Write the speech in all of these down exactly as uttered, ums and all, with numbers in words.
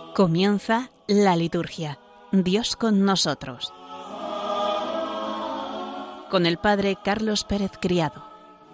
Comienza la liturgia. Dios con nosotros. Con el Padre Carlos Pérez Criado.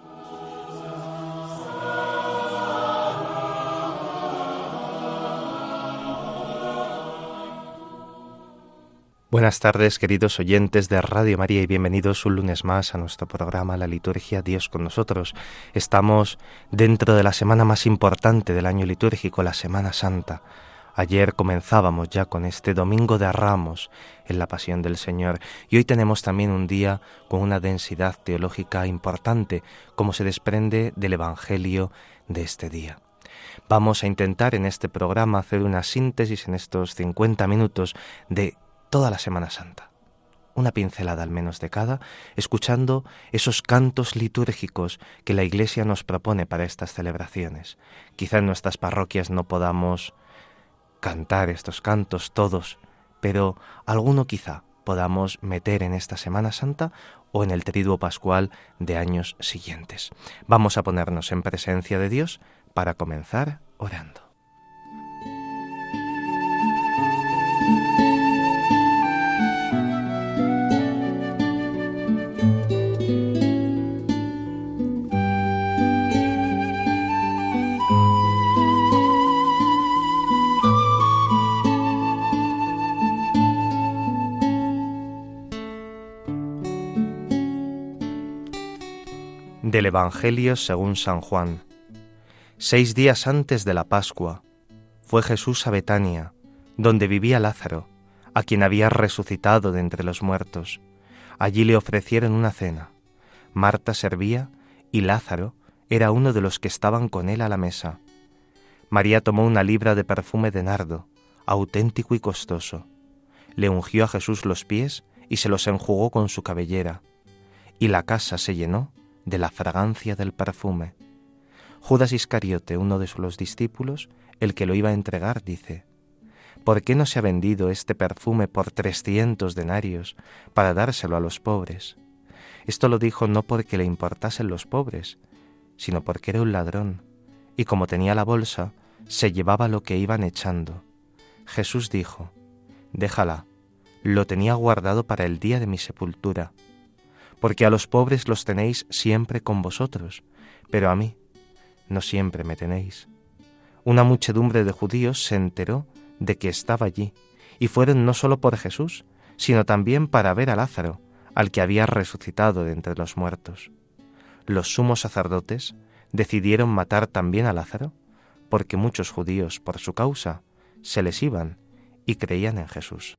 Buenas tardes, queridos oyentes de Radio María, y bienvenidos un lunes más a nuestro programa La Liturgia, Dios con nosotros. Estamos dentro de la semana más importante del año litúrgico, la Semana Santa. Ayer comenzábamos ya con este Domingo de Ramos en la Pasión del Señor, y hoy tenemos también un día con una densidad teológica importante, como se desprende del Evangelio de este día. Vamos a intentar en este programa hacer una síntesis en estos cincuenta minutos de toda la Semana Santa, una pincelada al menos de cada, escuchando esos cantos litúrgicos que la Iglesia nos propone para estas celebraciones. Quizá en nuestras parroquias no podamos cantar estos cantos todos, pero alguno quizá podamos meter en esta Semana Santa o en el Triduo Pascual de años siguientes. Vamos a ponernos en presencia de Dios para comenzar orando. Del Evangelio según San Juan. Seis días antes de la Pascua, fue Jesús a Betania, donde vivía Lázaro, a quien había resucitado de entre los muertos. Allí le ofrecieron una cena. Marta servía y Lázaro era uno de los que estaban con él a la mesa. María tomó una libra de perfume de nardo, auténtico y costoso. Le ungió a Jesús los pies y se los enjugó con su cabellera, y la casa se llenó de la fragancia del perfume. Judas Iscariote, uno de los discípulos, el que lo iba a entregar, dice: ¿por qué no se ha vendido este perfume por trescientos denarios para dárselo a los pobres? Esto lo dijo no porque le importasen los pobres, sino porque era un ladrón, y como tenía la bolsa, se llevaba lo que iban echando. Jesús dijo: déjala, lo tenía guardado para el día de mi sepultura. Porque a los pobres los tenéis siempre con vosotros, pero a mí no siempre me tenéis. Una muchedumbre de judíos se enteró de que estaba allí, y fueron no solo por Jesús, sino también para ver a Lázaro, al que había resucitado de entre los muertos. Los sumos sacerdotes decidieron matar también a Lázaro, porque muchos judíos, por su causa, se les iban y creían en Jesús.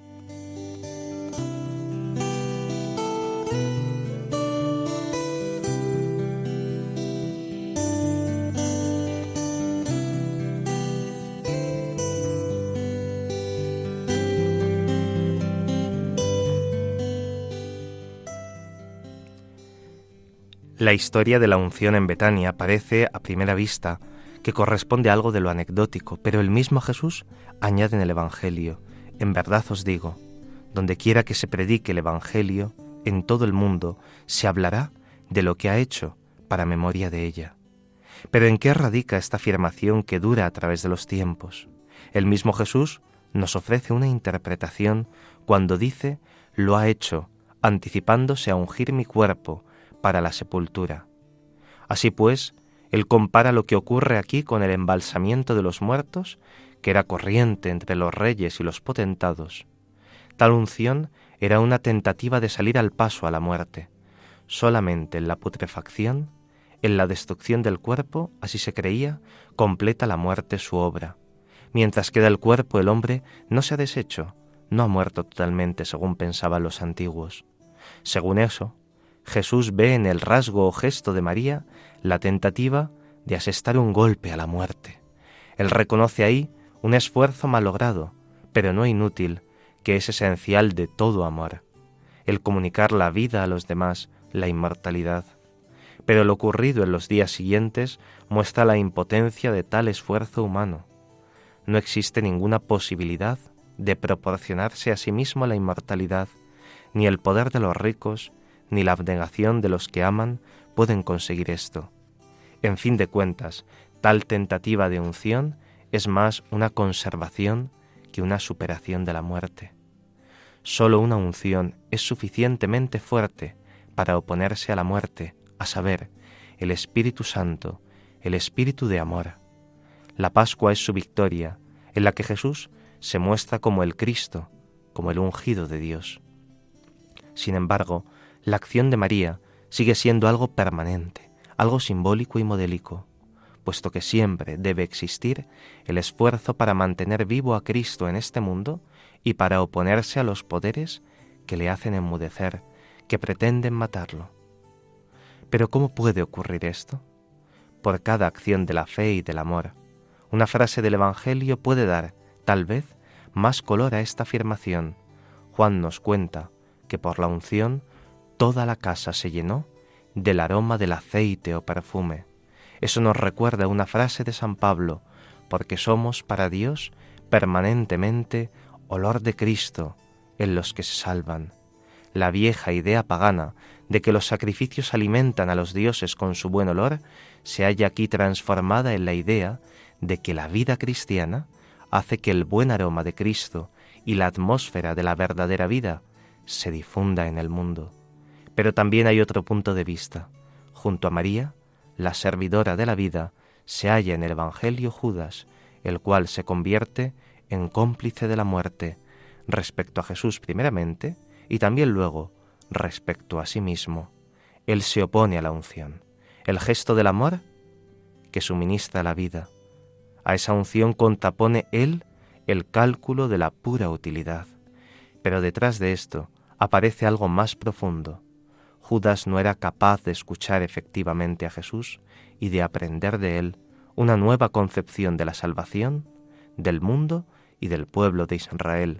La historia de la unción en Betania parece, a primera vista, que corresponde a algo de lo anecdótico, pero el mismo Jesús añade en el Evangelio: en verdad os digo, donde quiera que se predique el Evangelio, en todo el mundo se hablará de lo que ha hecho para memoria de ella. Pero ¿en qué radica esta afirmación que dura a través de los tiempos? El mismo Jesús nos ofrece una interpretación cuando dice: lo ha hecho, anticipándose a ungir mi cuerpo para la sepultura. Así pues, él compara lo que ocurre aquí con el embalsamiento de los muertos, que era corriente entre los reyes y los potentados. Tal unción era una tentativa de salir al paso a la muerte. Solamente en la putrefacción, en la destrucción del cuerpo, así se creía, completa la muerte su obra. Mientras queda el cuerpo, el hombre no se ha deshecho, no ha muerto totalmente según pensaban los antiguos. Según eso, Jesús ve en el rasgo o gesto de María la tentativa de asestar un golpe a la muerte. Él reconoce ahí un esfuerzo malogrado, pero no inútil, que es esencial de todo amor: el comunicar la vida a los demás, la inmortalidad. Pero lo ocurrido en los días siguientes muestra la impotencia de tal esfuerzo humano. No existe ninguna posibilidad de proporcionarse a sí mismo la inmortalidad, ni el poder de los ricos, ni la abnegación de los que aman pueden conseguir esto. En fin de cuentas, tal tentativa de unción es más una conservación que una superación de la muerte. Solo una unción es suficientemente fuerte para oponerse a la muerte, a saber, el Espíritu Santo, el Espíritu de amor. La Pascua es su victoria, en la que Jesús se muestra como el Cristo, como el ungido de Dios. Sin embargo, la acción de María sigue siendo algo permanente, algo simbólico y modélico, puesto que siempre debe existir el esfuerzo para mantener vivo a Cristo en este mundo y para oponerse a los poderes que le hacen enmudecer, que pretenden matarlo. Pero ¿cómo puede ocurrir esto? Por cada acción de la fe y del amor. Una frase del Evangelio puede dar, tal vez, más color a esta afirmación. Juan nos cuenta que por la unción toda la casa se llenó del aroma del aceite o perfume. Eso nos recuerda una frase de San Pablo, porque somos para Dios permanentemente olor de Cristo en los que se salvan. La vieja idea pagana de que los sacrificios alimentan a los dioses con su buen olor se halla aquí transformada en la idea de que la vida cristiana hace que el buen aroma de Cristo y la atmósfera de la verdadera vida se difunda en el mundo. Pero también hay otro punto de vista. Junto a María, la servidora de la vida, se halla en el Evangelio Judas, el cual se convierte en cómplice de la muerte, respecto a Jesús primeramente, y también luego respecto a sí mismo. Él se opone a la unción, el gesto del amor que suministra la vida. A esa unción contrapone él el cálculo de la pura utilidad. Pero detrás de esto aparece algo más profundo. Judas no era capaz de escuchar efectivamente a Jesús y de aprender de él una nueva concepción de la salvación, del mundo y del pueblo de Israel.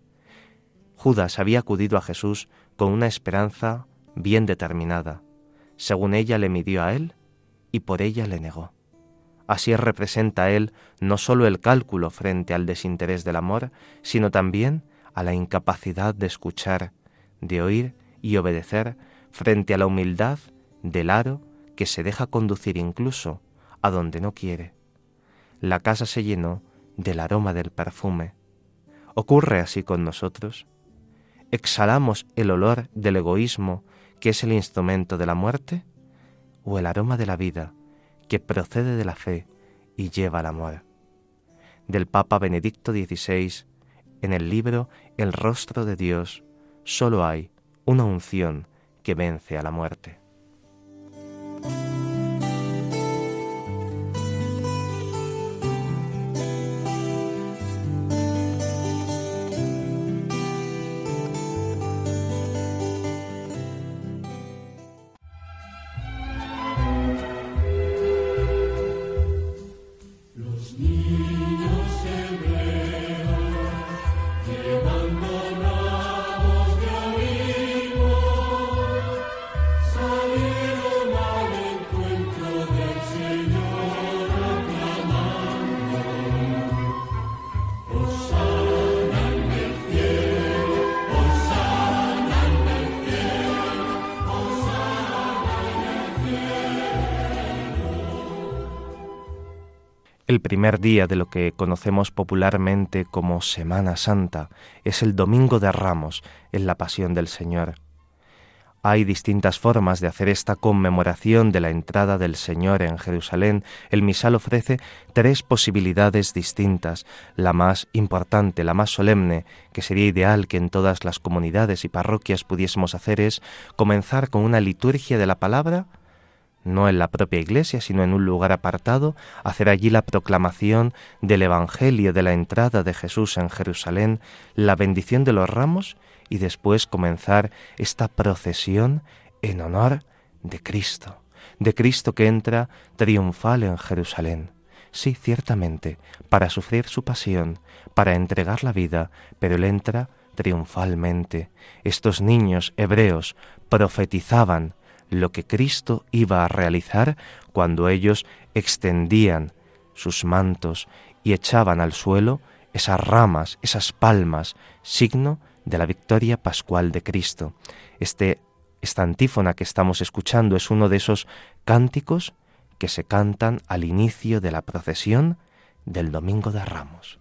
Judas había acudido a Jesús con una esperanza bien determinada. Según ella le midió a él y por ella le negó. Así representa él no sólo el cálculo frente al desinterés del amor, sino también a la incapacidad de escuchar, de oír y obedecer frente a la humildad del aro que se deja conducir incluso a donde no quiere. La casa se llenó del aroma del perfume. ¿Ocurre así con nosotros? ¿Exhalamos el olor del egoísmo, que es el instrumento de la muerte, o el aroma de la vida, que procede de la fe y lleva al amor? Del Papa Benedicto dieciséis, en el libro El rostro de Dios, solo hay una unción que vence a la muerte. El primer día de lo que conocemos popularmente como Semana Santa es el Domingo de Ramos, en la Pasión del Señor. Hay distintas formas de hacer esta conmemoración de la entrada del Señor en Jerusalén. El misal ofrece tres posibilidades distintas. La más importante, la más solemne, que sería ideal que en todas las comunidades y parroquias pudiésemos hacer, es comenzar con una liturgia de la palabra, no en la propia iglesia, sino en un lugar apartado, hacer allí la proclamación del Evangelio de la entrada de Jesús en Jerusalén, la bendición de los ramos y después comenzar esta procesión en honor de Cristo, de Cristo que entra triunfal en Jerusalén. Sí, ciertamente, para sufrir su pasión, para entregar la vida, pero Él entra triunfalmente. Estos niños hebreos profetizaban lo que Cristo iba a realizar cuando ellos extendían sus mantos y echaban al suelo esas ramas, esas palmas, signo de la victoria pascual de Cristo. Este, esta antífona que estamos escuchando es uno de esos cánticos que se cantan al inicio de la procesión del Domingo de Ramos.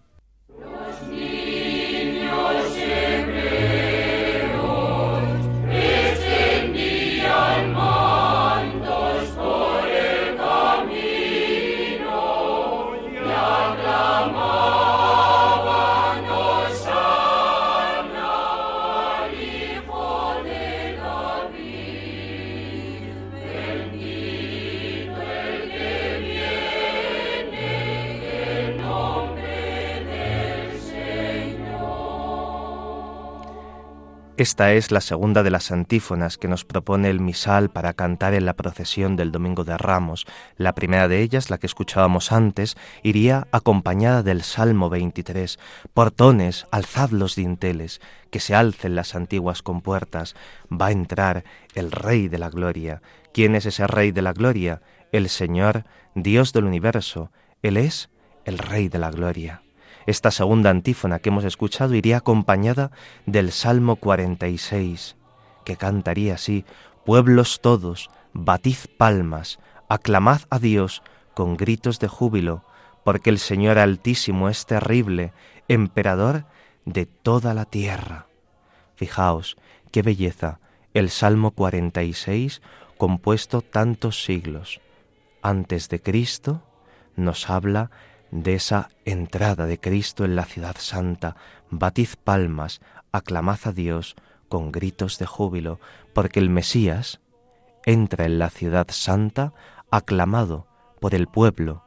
Esta es la segunda de las antífonas que nos propone el misal para cantar en la procesión del Domingo de Ramos. La primera de ellas, la que escuchábamos antes, iría acompañada del Salmo veintitrés. Portones, alzad los dinteles, que se alcen las antiguas compuertas. Va a entrar el Rey de la Gloria. ¿Quién es ese Rey de la Gloria? El Señor, Dios del universo. Él es el Rey de la Gloria. Esta segunda antífona que hemos escuchado iría acompañada del Salmo cuarenta y seis, que cantaría así: pueblos todos, batid palmas, aclamad a Dios con gritos de júbilo, porque el Señor Altísimo es terrible, emperador de toda la tierra. Fijaos, qué belleza, el Salmo cuarenta y seis, compuesto tantos siglos antes de Cristo, nos habla de esa entrada de Cristo en la ciudad santa. Batid palmas, aclamad a Dios con gritos de júbilo, porque el Mesías entra en la ciudad santa aclamado por el pueblo,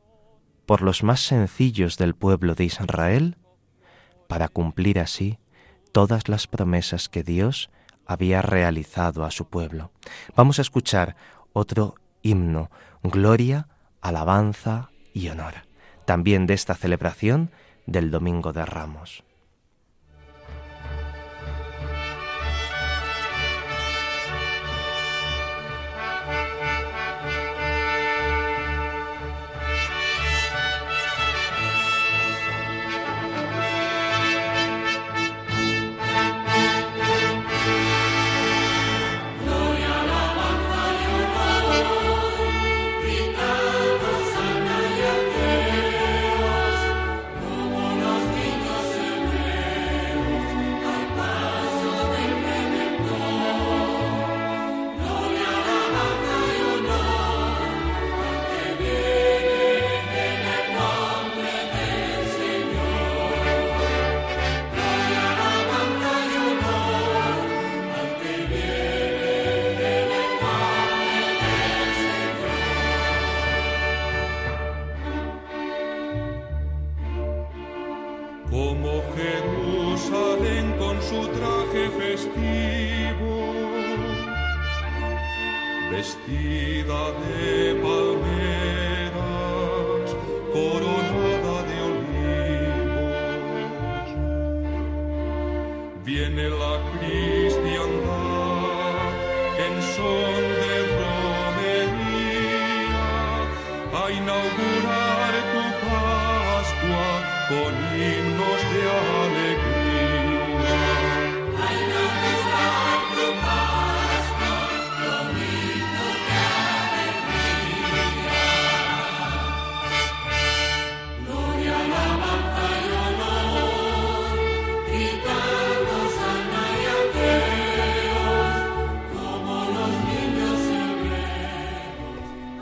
por los más sencillos del pueblo de Israel, para cumplir así todas las promesas que Dios había realizado a su pueblo. Vamos a escuchar otro himno, gloria, alabanza y honor, también de esta celebración del Domingo de Ramos. Como Jerusalén con su traje festivo, vestida de palmeras, coronada de olivos, viene la cristiandad en son de romería a inaugurar tu Pascua con himnos de alegría. A inaugurar tu Pascua con himnos de alegría. Gloria, alabanza y honor, gritando sana y a Dios, como los niños hebreos.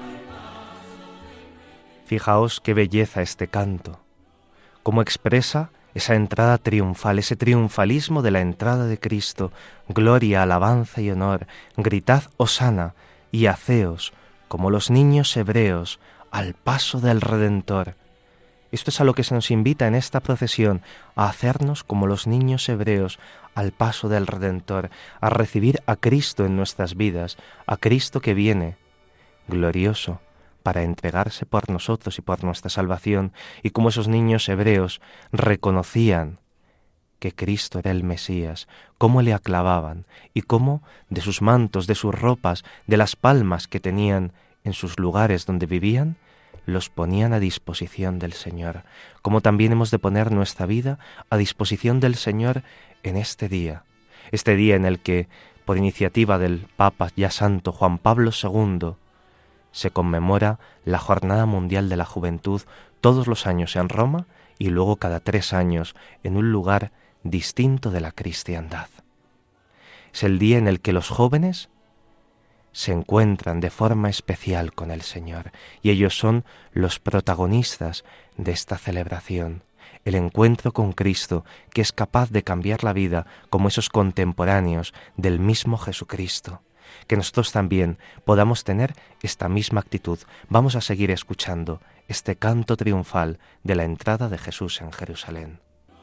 Fijaos qué belleza este canto, cómo expresa esa entrada triunfal, ese triunfalismo de la entrada de Cristo. Gloria, alabanza y honor, gritad hosana y haceos como los niños hebreos al paso del Redentor. Esto es a lo que se nos invita en esta procesión, a hacernos como los niños hebreos al paso del Redentor, a recibir a Cristo en nuestras vidas, a Cristo que viene glorioso para entregarse por nosotros y por nuestra salvación, y como esos niños hebreos reconocían que Cristo era el Mesías, cómo le aclamaban y cómo de sus mantos, de sus ropas, de las palmas que tenían en sus lugares donde vivían, los ponían a disposición del Señor, como también hemos de poner nuestra vida a disposición del Señor en este día, este día en el que, por iniciativa del Papa ya Santo Juan Pablo segundo, se conmemora la Jornada Mundial de la Juventud todos los años en Roma y luego cada tres años en un lugar distinto de la cristiandad. Es el día en el que los jóvenes se encuentran de forma especial con el Señor y ellos son los protagonistas de esta celebración. El encuentro con Cristo, que es capaz de cambiar la vida como esos contemporáneos del mismo Jesucristo. Que nosotros también podamos tener esta misma actitud. Vamos a seguir escuchando este canto triunfal de la entrada de Jesús en Jerusalén.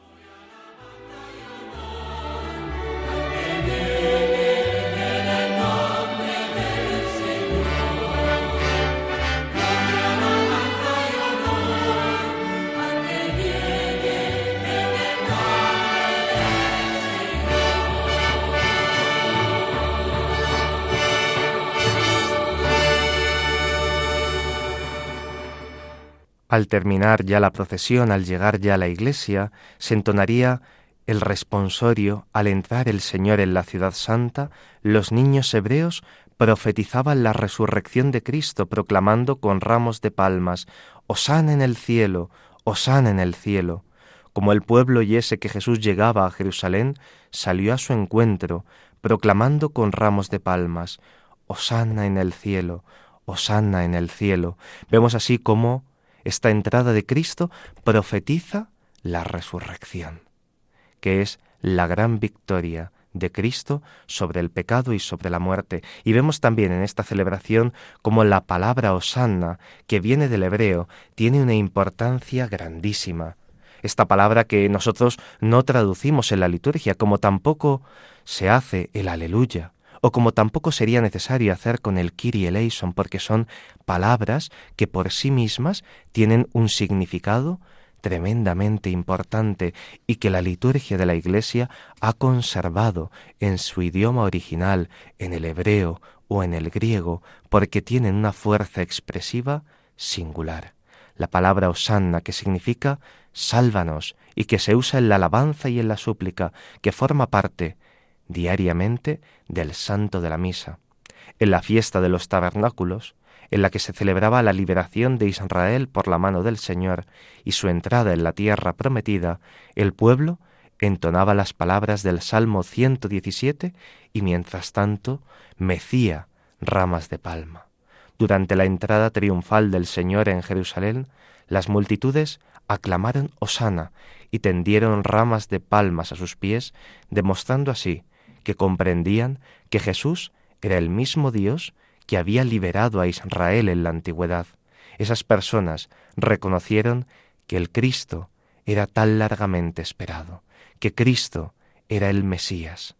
Al terminar ya la procesión, al llegar ya a la iglesia, se entonaría el responsorio. Al entrar el Señor en la ciudad santa, los niños hebreos profetizaban la resurrección de Cristo, proclamando con ramos de palmas: «Hosana en el cielo, hosana en el cielo». Como el pueblo oyese que Jesús llegaba a Jerusalén, salió a su encuentro, proclamando con ramos de palmas: «Hosana en el cielo, hosana en el cielo». Vemos así cómo esta entrada de Cristo profetiza la resurrección, que es la gran victoria de Cristo sobre el pecado y sobre la muerte. Y vemos también en esta celebración cómo la palabra hosana, que viene del hebreo, tiene una importancia grandísima. Esta palabra que nosotros no traducimos en la liturgia, como tampoco se hace el aleluya, o como tampoco sería necesario hacer con el Kyrie eleison, porque son palabras que por sí mismas tienen un significado tremendamente importante y que la liturgia de la Iglesia ha conservado en su idioma original, en el hebreo o en el griego, porque tienen una fuerza expresiva singular. La palabra hosanna, que significa sálvanos y que se usa en la alabanza y en la súplica, que forma parte diariamente del santo de la misa. En la fiesta de los tabernáculos, en la que se celebraba la liberación de Israel por la mano del Señor y su entrada en la tierra prometida, el pueblo entonaba las palabras del Salmo ciento diecisiete y mientras tanto mecía ramas de palma. Durante la entrada triunfal del Señor en Jerusalén, las multitudes aclamaron hosana y tendieron ramas de palmas a sus pies, demostrando así que comprendían que Jesús era el mismo Dios que había liberado a Israel en la antigüedad. Esas personas reconocieron que el Cristo era tan largamente esperado, que Cristo era el Mesías.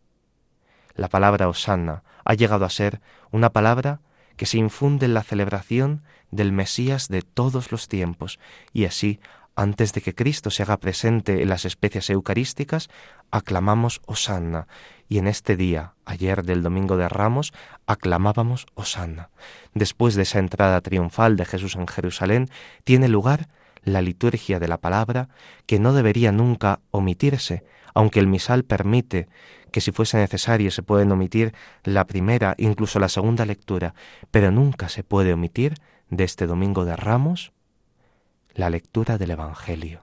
La palabra hosana ha llegado a ser una palabra que se infunde en la celebración del Mesías de todos los tiempos, y así, antes de que Cristo se haga presente en las especies eucarísticas, aclamamos hosana, y en este día, ayer del Domingo de Ramos, aclamábamos hosana. Después de esa entrada triunfal de Jesús en Jerusalén, tiene lugar la liturgia de la palabra, que no debería nunca omitirse, aunque el misal permite que si fuese necesario se pueden omitir la primera, incluso la segunda lectura, pero nunca se puede omitir de este Domingo de Ramos la lectura del Evangelio,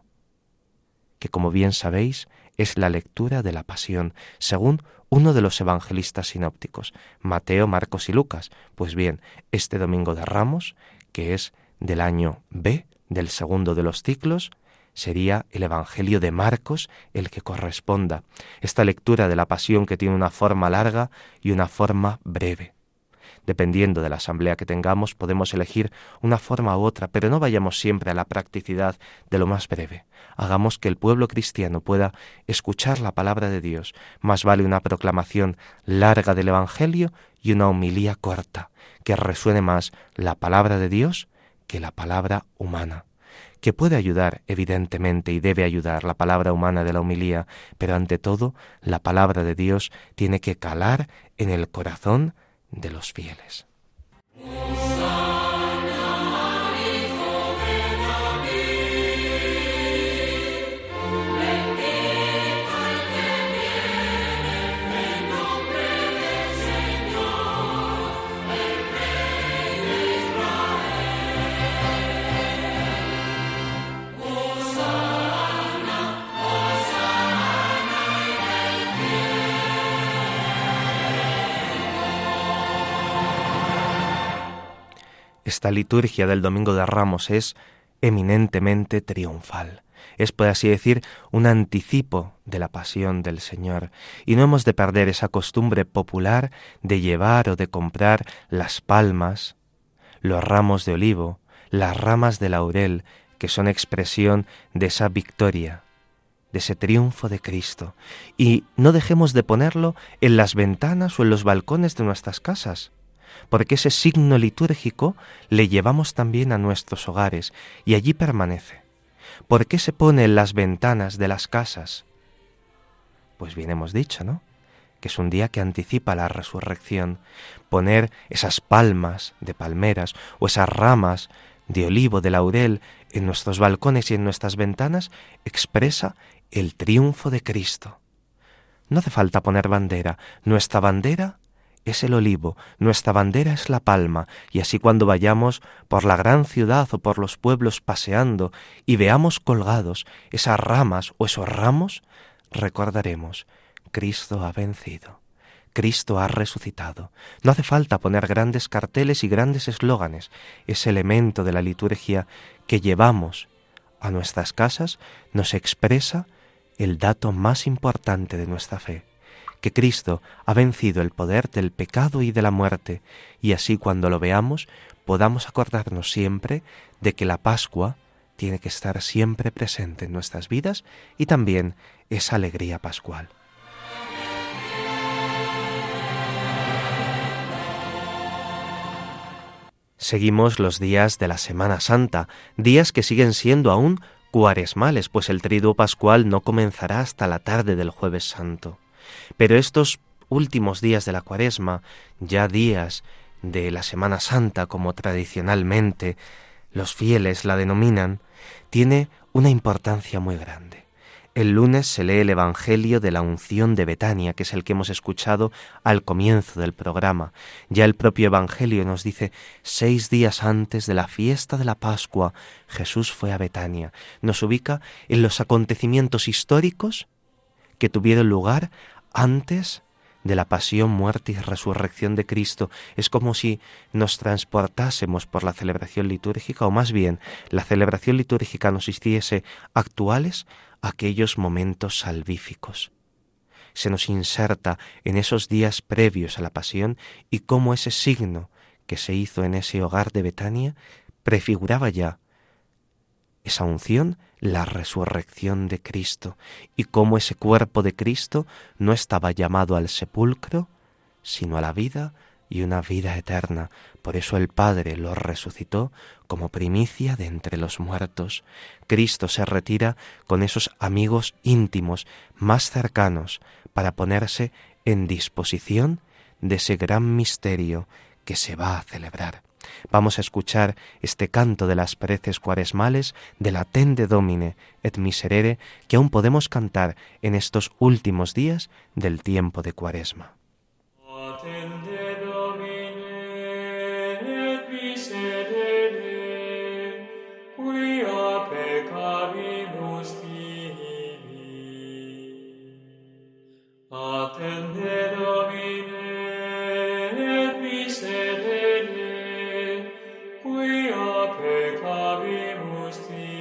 que como bien sabéis es la lectura de la Pasión, según uno de los evangelistas sinópticos, Mateo, Marcos y Lucas. Pues bien, este Domingo de Ramos, que es del año B, del segundo de los ciclos, sería el Evangelio de Marcos el que corresponda. Esta lectura de la Pasión que tiene una forma larga y una forma breve. Dependiendo de la asamblea que tengamos, podemos elegir una forma u otra, pero no vayamos siempre a la practicidad de lo más breve. Hagamos que el pueblo cristiano pueda escuchar la palabra de Dios. Más vale una proclamación larga del Evangelio y una homilía corta, que resuene más la palabra de Dios que la palabra humana, que puede ayudar, evidentemente, y debe ayudar la palabra humana de la homilía, pero ante todo, la palabra de Dios tiene que calar en el corazón de los fieles. Israel. Esta liturgia del Domingo de Ramos es eminentemente triunfal. Es, por así decir, un anticipo de la pasión del Señor. Y no hemos de perder esa costumbre popular de llevar o de comprar las palmas, los ramos de olivo, las ramas de laurel, que son expresión de esa victoria, de ese triunfo de Cristo. Y no dejemos de ponerlo en las ventanas o en los balcones de nuestras casas, porque ese signo litúrgico le llevamos también a nuestros hogares y allí permanece. ¿Por qué se pone en las ventanas de las casas? Pues bien hemos dicho, ¿no?, que es un día que anticipa la resurrección. Poner esas palmas de palmeras o esas ramas de olivo, de laurel, en nuestros balcones y en nuestras ventanas expresa el triunfo de Cristo. No hace falta poner bandera. Nuestra bandera es el olivo, nuestra bandera es la palma, y así cuando vayamos por la gran ciudad o por los pueblos paseando y veamos colgados esas ramas o esos ramos, recordaremos: Cristo ha vencido, Cristo ha resucitado. No hace falta poner grandes carteles y grandes eslóganes. Ese elemento de la liturgia que llevamos a nuestras casas nos expresa el dato más importante de nuestra fe: que Cristo ha vencido el poder del pecado y de la muerte, y así cuando lo veamos podamos acordarnos siempre de que la Pascua tiene que estar siempre presente en nuestras vidas y también esa alegría pascual. Seguimos los días de la Semana Santa, días que siguen siendo aún cuaresmales, pues el triduo pascual no comenzará hasta la tarde del Jueves Santo. Pero estos últimos días de la Cuaresma, ya días de la Semana Santa, como tradicionalmente los fieles la denominan, tiene una importancia muy grande. El lunes se lee el Evangelio de la Unción de Betania, que es el que hemos escuchado al comienzo del programa. Ya el propio Evangelio nos dice: seis días antes de la fiesta de la Pascua, Jesús fue a Betania. Nos ubica en los acontecimientos históricos que tuvieron lugar antes de la pasión, muerte y resurrección de Cristo. Es como si nos transportásemos por la celebración litúrgica, o más bien la celebración litúrgica nos hiciese actuales aquellos momentos salvíficos. Se nos inserta en esos días previos a la pasión, y cómo ese signo que se hizo en ese hogar de Betania prefiguraba ya esa unción, la resurrección de Cristo, y cómo ese cuerpo de Cristo no estaba llamado al sepulcro, sino a la vida y una vida eterna. Por eso el Padre lo resucitó como primicia de entre los muertos. Cristo se retira con esos amigos íntimos más cercanos para ponerse en disposición de ese gran misterio que se va a celebrar. Vamos a escuchar este canto de las preces cuaresmales de la Tende Domine et Miserere, que aún podemos cantar en estos últimos días del tiempo de Cuaresma. Attende Domine et miserere, quia peccavimus tibi. Attende Domine et miserere, quia peccavimus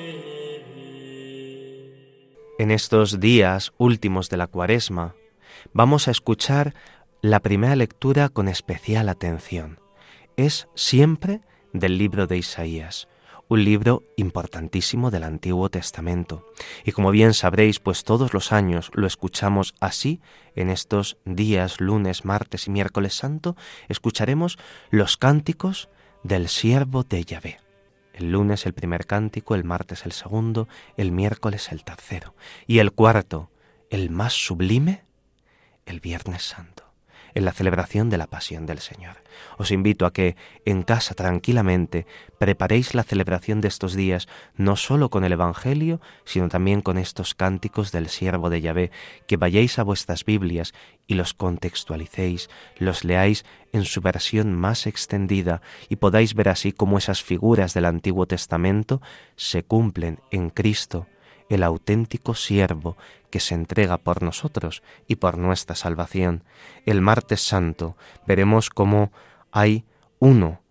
tibi. En estos días últimos de la Cuaresma vamos a escuchar la primera lectura con especial atención. Es siempre del libro de Isaías, un libro importantísimo del Antiguo Testamento. Y como bien sabréis, pues todos los años lo escuchamos así. En estos días, lunes, martes y miércoles santo, escucharemos los cánticos del siervo de Yahvé. El lunes el primer cántico, el martes el segundo, el miércoles el tercero. Y el cuarto, el más sublime, el Viernes Santo, en la celebración de la Pasión del Señor. Os invito a que en casa tranquilamente preparéis la celebración de estos días, no solo con el Evangelio, sino también con estos cánticos del siervo de Yahvé, que vayáis a vuestras Biblias y los contextualicéis, los leáis en su versión más extendida y podáis ver así cómo esas figuras del Antiguo Testamento se cumplen en Cristo, el auténtico siervo que se entrega por nosotros y por nuestra salvación. El martes santo veremos cómo hay uno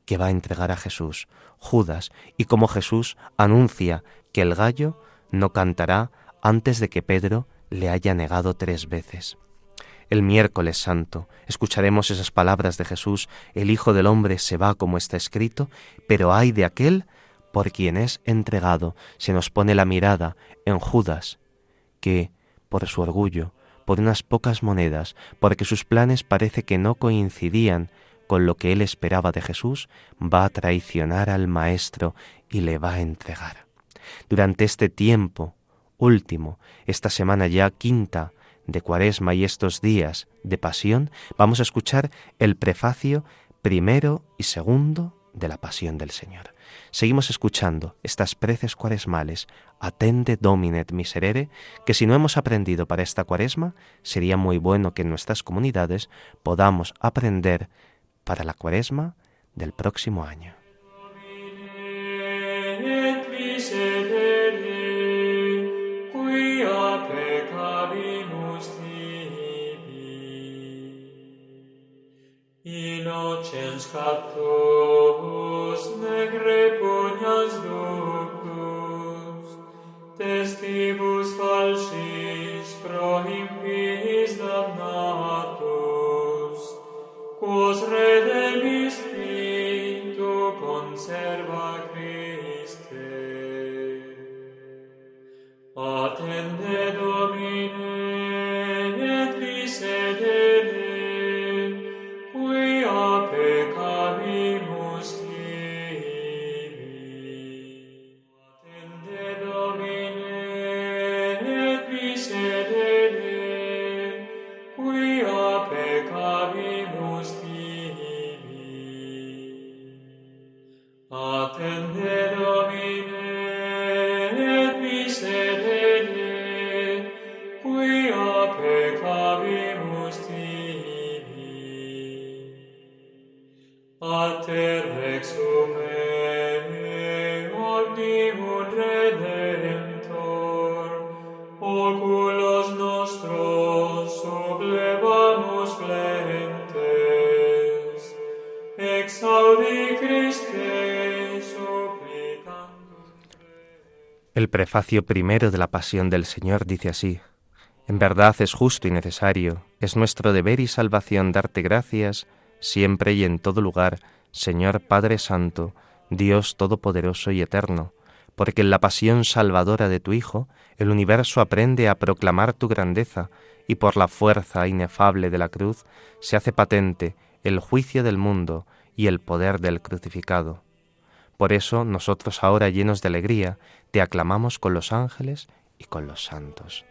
que va a entregar a Jesús, Judas, y cómo Jesús anuncia que el gallo no cantará antes de que Pedro le haya negado tres veces. El miércoles santo escucharemos esas palabras de Jesús: el Hijo del Hombre se va como está escrito, pero ay de aquel por quien es entregado. Se nos pone la mirada en Judas, que por su orgullo, por unas pocas monedas, porque sus planes parece que no coincidían con lo que él esperaba de Jesús, va a traicionar al Maestro y le va a entregar. Durante este tiempo último, esta semana ya quinta de Cuaresma y estos días de Pasión, vamos a escuchar el prefacio primero y segundo de la Pasión del Señor. Seguimos escuchando estas preces cuaresmales, Attende Domine et Miserere, que si no hemos aprendido para esta Cuaresma, sería muy bueno que en nuestras comunidades podamos aprender para la Cuaresma del próximo año. Innocens captus nec repugnas ductus, testibus falsis pro impiis damnatus, quos redemisti tu conserva Christe. Attende Domine et miserere, El prefacio primero de la Pasión del Señor dice así: En verdad es justo y necesario, es nuestro deber y salvación darte gracias siempre y en todo lugar, Señor Padre Santo, Dios Todopoderoso y Eterno, porque en la pasión salvadora de tu Hijo, el universo aprende a proclamar tu grandeza, y por la fuerza inefable de la cruz se hace patente el juicio del mundo y el poder del crucificado. Por eso nosotros ahora, llenos de alegría, te aclamamos con los ángeles y con los santos.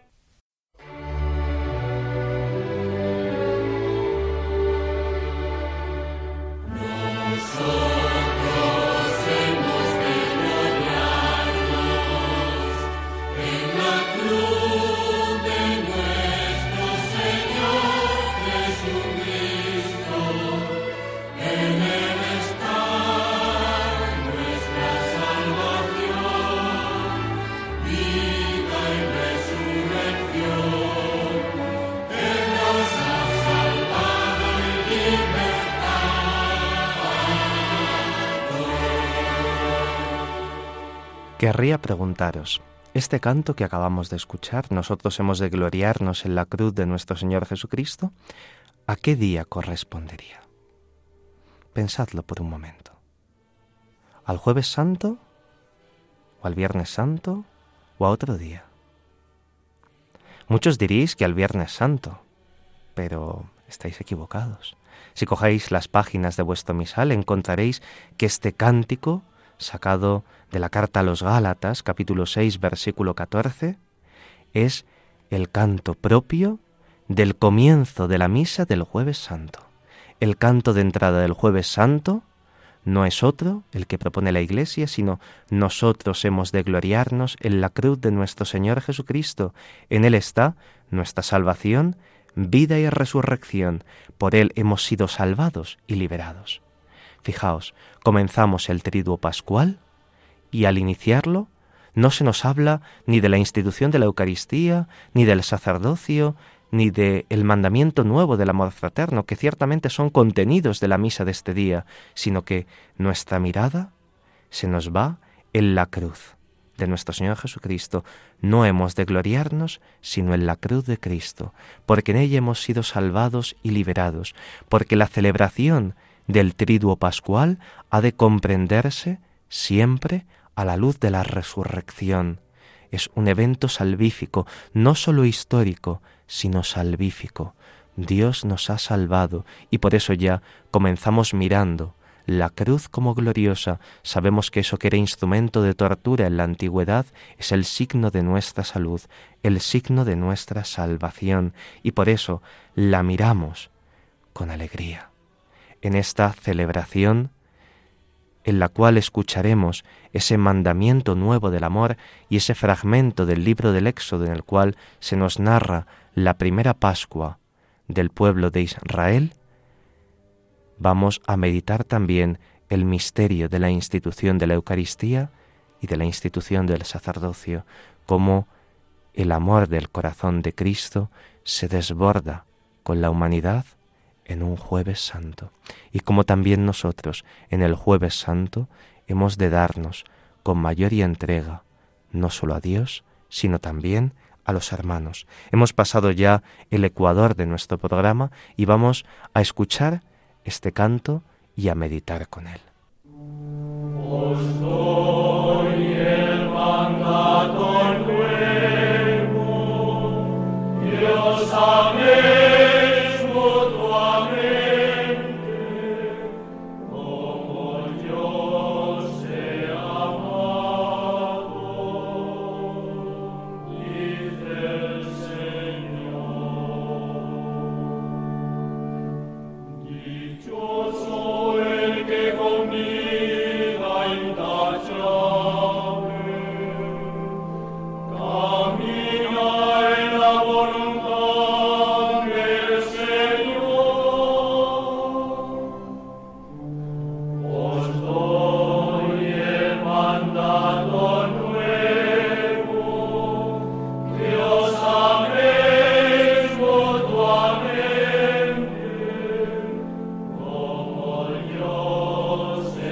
Querría preguntaros, ¿este canto que acabamos de escuchar, nosotros hemos de gloriarnos en la cruz de nuestro Señor Jesucristo? ¿A qué día correspondería? Pensadlo por un momento. ¿Al Jueves Santo? ¿O al Viernes Santo? ¿O a otro día? Muchos diréis que al Viernes Santo, pero estáis equivocados. Si cojáis las páginas de vuestro misal, encontraréis que este cántico, sacado de la carta a los Gálatas, capítulo seis, versículo catorce, es el canto propio del comienzo de la misa del Jueves Santo. El canto de entrada del Jueves Santo no es otro el que propone la Iglesia, sino nosotros hemos de gloriarnos en la cruz de nuestro Señor Jesucristo. En Él está nuestra salvación, vida y resurrección. Por Él hemos sido salvados y liberados. Fijaos, comenzamos el Triduo Pascual y al iniciarlo no se nos habla ni de la institución de la Eucaristía, ni del sacerdocio, ni de el mandamiento nuevo del amor fraterno, que ciertamente son contenidos de la misa de este día, sino que nuestra mirada se nos va en la cruz de nuestro Señor Jesucristo. No hemos de gloriarnos sino en la cruz de Cristo, porque en ella hemos sido salvados y liberados, porque la celebración del Triduo Pascual ha de comprenderse siempre a la luz de la resurrección. Es un evento salvífico, no solo histórico, sino salvífico. Dios nos ha salvado y por eso ya comenzamos mirando la cruz como gloriosa. Sabemos que eso que era instrumento de tortura en la antigüedad es el signo de nuestra salud, el signo de nuestra salvación, y por eso la miramos con alegría. En esta celebración en la cual escucharemos ese mandamiento nuevo del amor y ese fragmento del libro del Éxodo en el cual se nos narra la primera Pascua del pueblo de Israel, vamos a meditar también el misterio de la institución de la Eucaristía y de la institución del sacerdocio, cómo el amor del corazón de Cristo se desborda con la humanidad en un Jueves Santo, y como también nosotros en el Jueves Santo hemos de darnos con mayor entrega no solo a Dios, sino también a los hermanos. Hemos pasado ya el ecuador de nuestro programa y vamos a escuchar este canto y a meditar con él. Os doy el mandato nuevo, y os améis mutuamente, como yo os he amado, dice el Señor. Dichoso el que con vida intachable camina en la voluntad del Señor. Os doy el mandato nuevo, que os améis mutuamente, como yo os he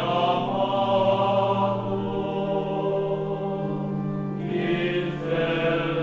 amado, dice el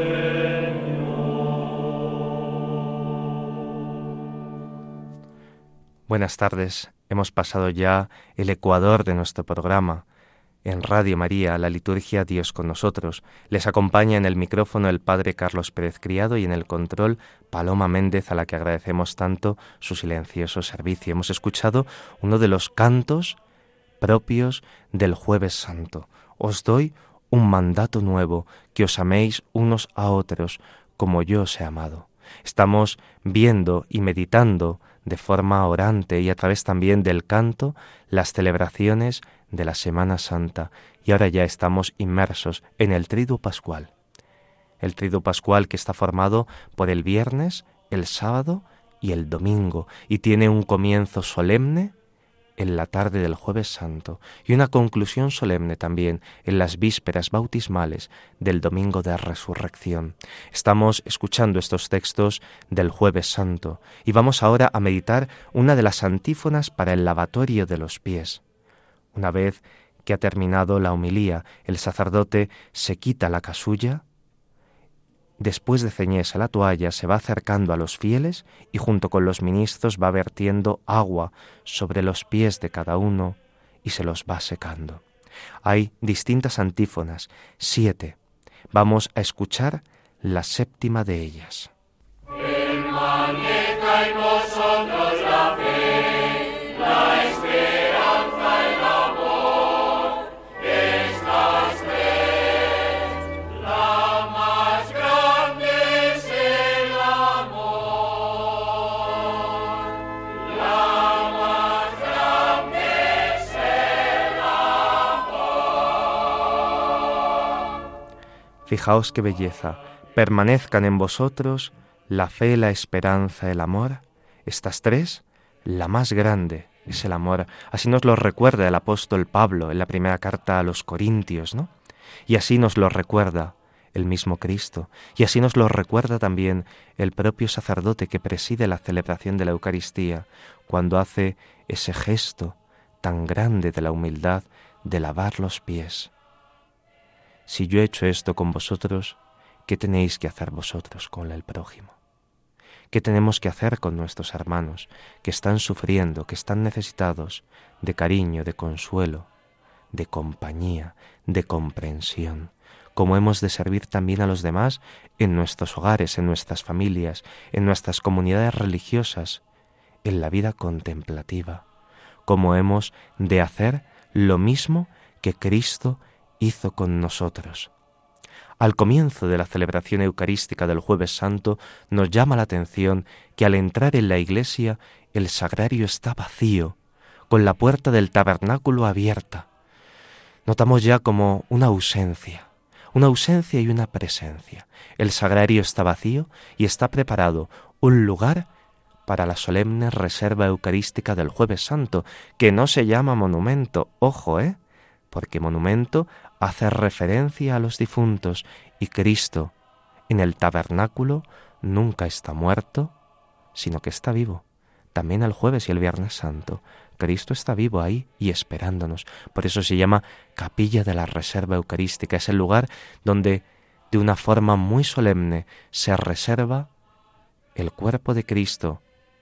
Señor. Buenas tardes. Hemos pasado ya el ecuador de nuestro programa. En Radio María, la liturgia Dios con nosotros. Les acompaña en el micrófono el Padre Carlos Pérez Criado y en el control Paloma Méndez, a la que agradecemos tanto su silencioso servicio. Hemos escuchado uno de los cantos propios del Jueves Santo. Os doy un mandato nuevo, que os améis unos a otros, como yo os he amado. Estamos viendo y meditando de forma orante y a través también del canto las celebraciones de la Semana Santa, y ahora ya estamos inmersos en el Triduo Pascual. El Triduo Pascual que está formado por el viernes, el sábado y el domingo, y tiene un comienzo solemne en la tarde del Jueves Santo y una conclusión solemne también en las vísperas bautismales del Domingo de Resurrección. Estamos escuchando estos textos del Jueves Santo y vamos ahora a meditar una de las antífonas para el lavatorio de los pies. Una vez que ha terminado la homilía, el sacerdote se quita la casulla. Después de ceñirse la toalla, se va acercando a los fieles y junto con los ministros va vertiendo agua sobre los pies de cada uno y se los va secando. Hay distintas antífonas, siete. Vamos a escuchar la séptima de ellas. Permanezca en vosotros la fe, la esperanza, el amor, estas tres, la más grande es el amor, la más grande es el amor. Fijaos qué belleza. Permanezcan en vosotros la fe, la esperanza, el amor. Estas tres, la más grande es el amor. Así nos lo recuerda el apóstol Pablo en la primera carta a los Corintios, ¿no? Y así nos lo recuerda el mismo Cristo, y así nos lo recuerda también el propio sacerdote que preside la celebración de la Eucaristía, cuando hace ese gesto tan grande de la humildad de lavar los pies. Si yo he hecho esto con vosotros, ¿qué tenéis que hacer vosotros con el prójimo? ¿Qué tenemos que hacer con nuestros hermanos que están sufriendo, que están necesitados de cariño, de consuelo, de compañía, de comprensión? ¿Cómo hemos de servir también a los demás en nuestros hogares, en nuestras familias, en nuestras comunidades religiosas, en la vida contemplativa? ¿Cómo hemos de hacer lo mismo que Cristo hizo con nosotros? Al comienzo de la celebración eucarística del Jueves Santo nos llama la atención que al entrar en la iglesia el sagrario está vacío, con la puerta del tabernáculo abierta. Notamos ya como una ausencia, una ausencia y una presencia. El sagrario está vacío y está preparado un lugar para la solemne reserva eucarística del Jueves Santo, que no se llama monumento, ojo, ¿eh? Porque monumento hace referencia a los difuntos y Cristo en el tabernáculo nunca está muerto, sino que está vivo. También el jueves y el Viernes Santo, Cristo está vivo ahí y esperándonos. Por eso se llama Capilla de la Reserva Eucarística. Es el lugar donde de una forma muy solemne se reserva el cuerpo de Cristo.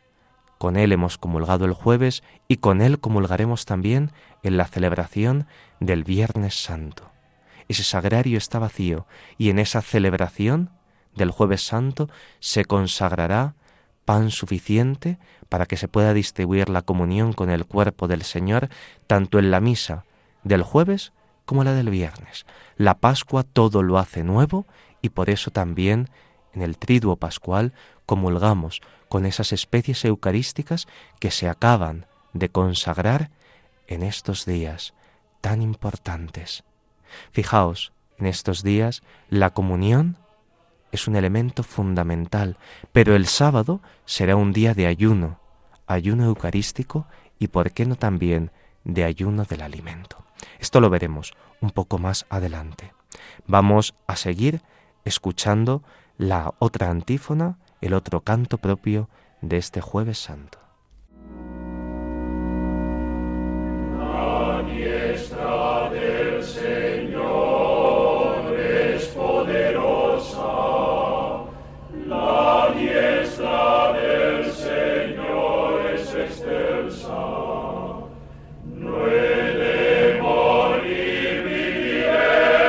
Con Él hemos comulgado el jueves y con Él comulgaremos también en la celebración del Viernes Santo. Ese sagrario está vacío y en esa celebración del Jueves Santo se consagrará pan suficiente para que se pueda distribuir la comunión con el cuerpo del Señor tanto en la misa del jueves como la del viernes. La Pascua todo lo hace nuevo y por eso también en el Triduo Pascual comulgamos con esas especies eucarísticas que se acaban de consagrar en estos días tan importantes. Fijaos, en estos días la comunión es un elemento fundamental, pero el sábado será un día de ayuno, ayuno eucarístico y, por qué no también, de ayuno del alimento. Esto lo veremos un poco más adelante. Vamos a seguir escuchando la otra antífona, el otro canto propio de este Jueves Santo. La diestra del Señor es poderosa, la diestra del Señor es excelsa, no he de morir, viviré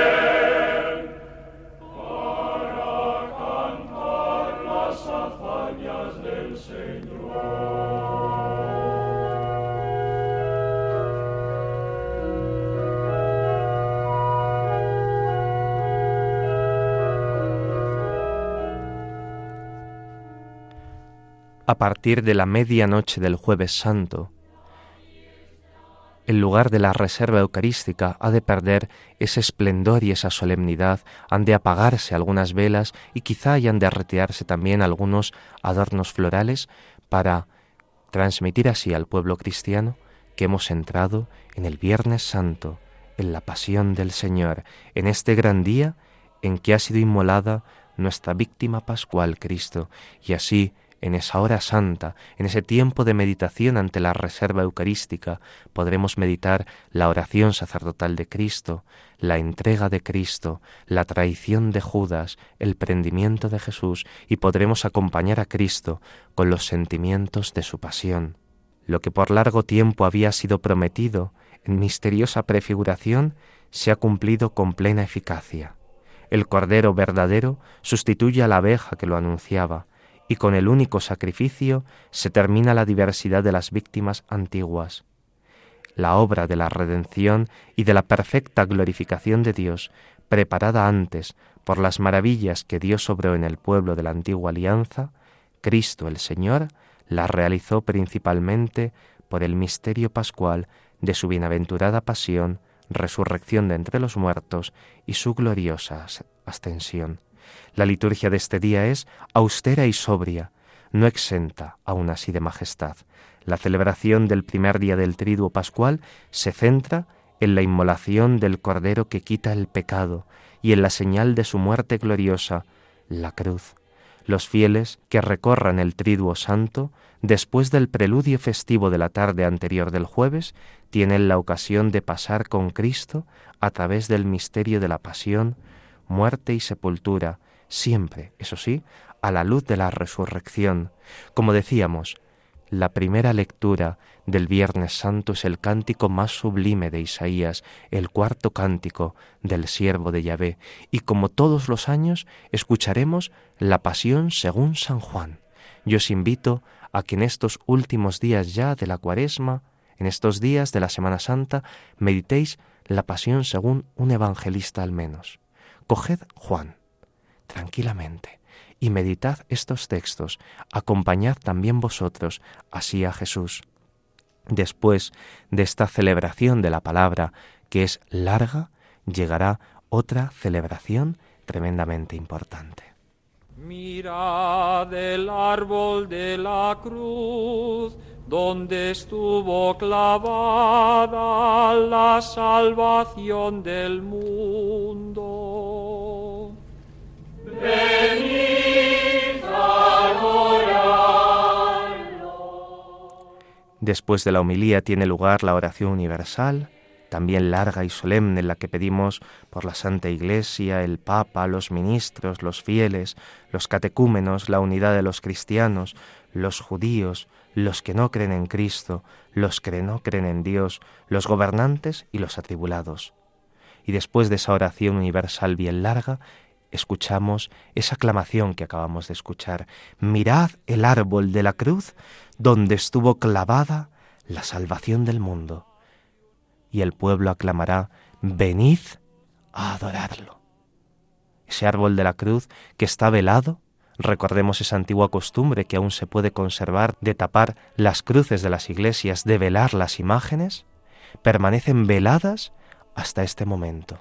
para cantar las hazañas del Señor. A partir de la medianoche del Jueves Santo, el lugar de la reserva eucarística ha de perder ese esplendor y esa solemnidad, han de apagarse algunas velas y quizá hayan de retirarse también algunos adornos florales para transmitir así al pueblo cristiano que hemos entrado en el Viernes Santo, en la pasión del Señor, en este gran día en que ha sido inmolada nuestra víctima pascual, Cristo, y así en esa hora santa, en ese tiempo de meditación ante la reserva eucarística, podremos meditar la oración sacerdotal de Cristo, la entrega de Cristo, la traición de Judas, el prendimiento de Jesús, y podremos acompañar a Cristo con los sentimientos de su pasión. Lo que por largo tiempo había sido prometido en misteriosa prefiguración se ha cumplido con plena eficacia. El Cordero verdadero sustituye a la abeja que lo anunciaba, y con el único sacrificio se termina la diversidad de las víctimas antiguas. La obra de la redención y de la perfecta glorificación de Dios, preparada antes por las maravillas que Dios obró en el pueblo de la antigua alianza, Cristo el Señor la realizó principalmente por el misterio pascual de su bienaventurada pasión, resurrección de entre los muertos y su gloriosa ascensión. La liturgia de este día es austera y sobria, no exenta aún así de majestad. La celebración del primer día del Triduo Pascual se centra en la inmolación del Cordero que quita el pecado y en la señal de su muerte gloriosa, la cruz. Los fieles que recorran el Triduo Santo, después del preludio festivo de la tarde anterior del jueves, tienen la ocasión de pasar con Cristo a través del misterio de la pasión, muerte y sepultura, siempre, eso sí, a la luz de la resurrección. Como decíamos, la primera lectura del Viernes Santo es el cántico más sublime de Isaías, el cuarto cántico del siervo de Yahvé, y como todos los años escucharemos la Pasión según San Juan. Yo os invito a que en estos últimos días ya de la Cuaresma, en estos días de la Semana Santa, meditéis la Pasión según un evangelista al menos. Coged Juan, tranquilamente, y meditad estos textos, acompañad también vosotros así a Jesús. Después de esta celebración de la palabra, que es larga, llegará otra celebración tremendamente importante. Mirad el árbol de la cruz, donde estuvo clavada la salvación del mundo. Venid a adorarlo. Después de la homilía tiene lugar la oración universal, también larga y solemne, en la que pedimos por la Santa Iglesia, el Papa, los ministros, los fieles, los catecúmenos, la unidad de los cristianos, los judíos, los que no creen en Cristo, los que no creen en Dios, los gobernantes y los atribulados. Y después de esa oración universal bien larga, escuchamos esa aclamación que acabamos de escuchar. Mirad el árbol de la cruz donde estuvo clavada la salvación del mundo. Y el pueblo aclamará, venid a adorarlo. Ese árbol de la cruz que está velado, recordemos esa antigua costumbre que aún se puede conservar de tapar las cruces de las iglesias, de velar las imágenes, permanecen veladas hasta este momento,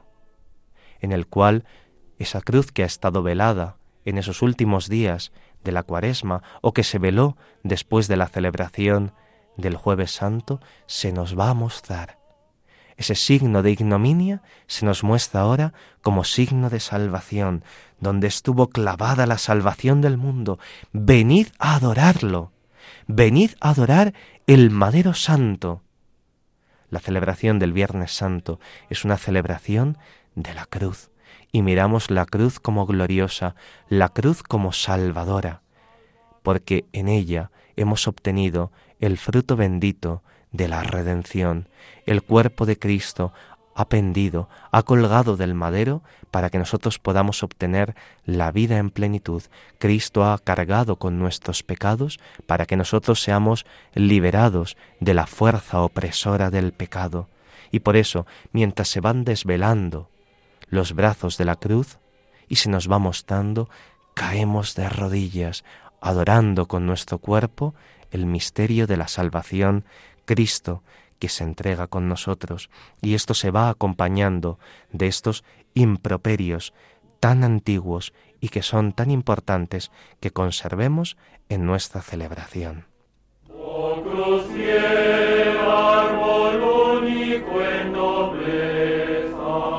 en el cual esa cruz que ha estado velada en esos últimos días de la Cuaresma o que se veló después de la celebración del Jueves Santo, se nos va a mostrar. Ese signo de ignominia se nos muestra ahora como signo de salvación, donde estuvo clavada la salvación del mundo. Venid a adorarlo, venid a adorar el madero santo. La celebración del Viernes Santo es una celebración de la cruz, y miramos la cruz como gloriosa, la cruz como salvadora, porque en ella hemos obtenido el fruto bendito de la redención. El cuerpo de Cristo ha pendido, ha colgado del madero para que nosotros podamos obtener la vida en plenitud. Cristo ha cargado con nuestros pecados para que nosotros seamos liberados de la fuerza opresora del pecado. Y por eso, mientras se van desvelando los brazos de la cruz y se nos va mostrando, caemos de rodillas, adorando con nuestro cuerpo el misterio de la salvación, Cristo que se entrega con nosotros, y esto se va acompañando de estos improperios tan antiguos y que son tan importantes que conservemos en nuestra celebración. Oh cruz fiel, árbol único en nobleza,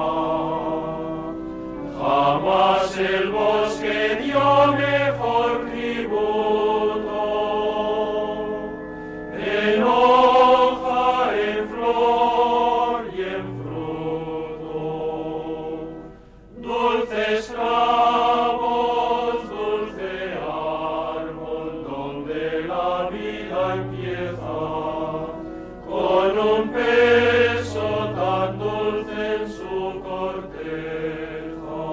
jamás el bosque dio mejor tributo, en hoja, en flor y en fruto, dulces ramos, dulce árbol, donde la vida empieza, con un peso tan dulce en su corteza.